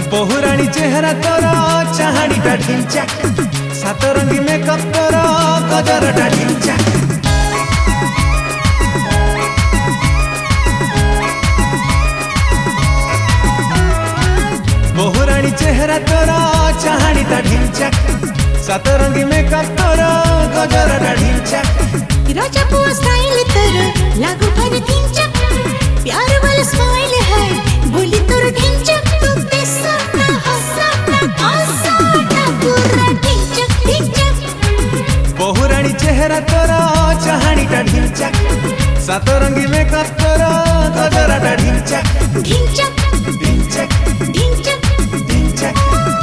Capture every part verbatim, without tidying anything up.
बहुराणी चेहरा तोर चाहाड़ीटा ढिंचाक सात रंगी मेकअप तोर गजरटा ढिंचाक बहुराणी चेहरा तोर चाहाड़ीटा ढिंचाक सात रंगी मेकअप तोर गजरटा ढिंचाक राजा पुआ स्टाइल तोर लागू पर ढिंचाक प्यार वाला स्माइल है बोली तोर ढिंचाक तू पैसा ना हंसा ना आसा ना पूरा ढिंचाक ढिंचाक बहुराणी चेहरा तोर चाहाड़ीटा ढिंचाक सात रंगी मेकअप तोर गजरटा ढिंचाक ढिंचाक ढिंचाक ढिंचाक ढिंचाक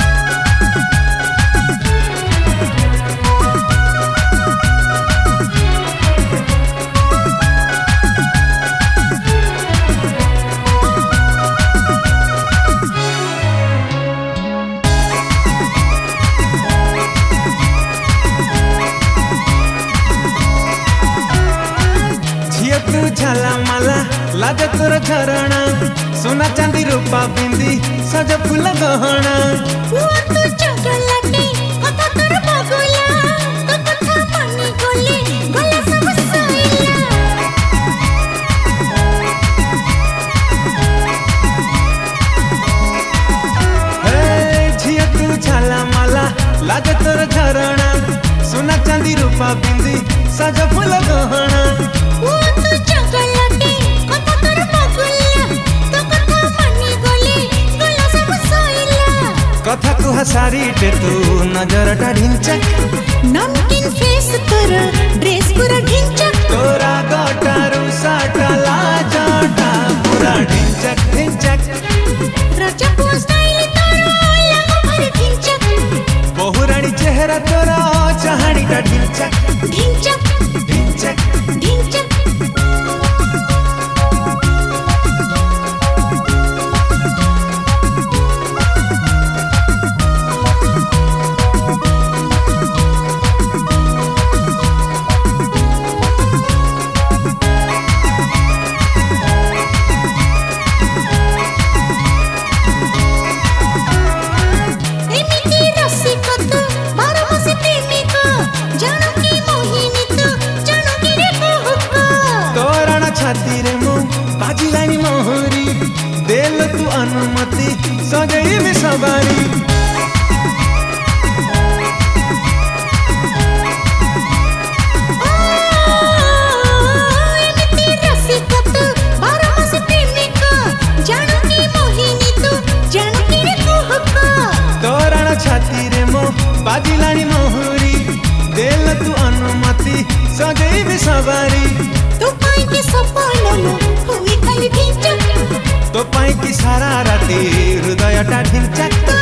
तू झाला माला लाज तोर झरणा सोना चांदी रूपा बिंदी सज फूल गहना पुआ तू चगलाटी कथा तोर बगुला तो कथा मानी गोले गला सब सइला हे झिया तू झाला माला लाज तोर झरणा सोना चांदी रूपा बिंदी सज फूल गहना पुआ तू चगलाटी कथा तोर बगुला तो कथा मानी गोले गला सब सइला कथा कुहा सारी टे तू नजरटा ढिंचाक नमकीन फेस तोर ड्रेस पूरा ढिंचाक तोरा गटारू साटा लाजटा पूरा ढिंचाक ढिंचाक राजा पुआ स्टाइल तोर लागू पर ढिंचाक बहुराणी चेहरा तोर चाहाड़ीटा ढिंचाक ढिंचाक ढिंचाक ढिंचाक एमिति रसिक तू बारह मास प्रेमिक जानो की मोहिनी तू जानो की रे कुहुक तोरण छाती रे मु बाजिलानी मोहरी देल तू अनुमति सजई में सवारी एमिति रसिक तू बारह मास प्रेमिक जानो की मोहिनी तू जानो की रे कुहुक तोरण छाती रे मु बाजिलानी मोहरी देल तू अनुमति सजई में सवारी तू पाई के सपन मो हुई खाली ढिंचाक तो पाई की सारा राती हृदयटा ढिंचाक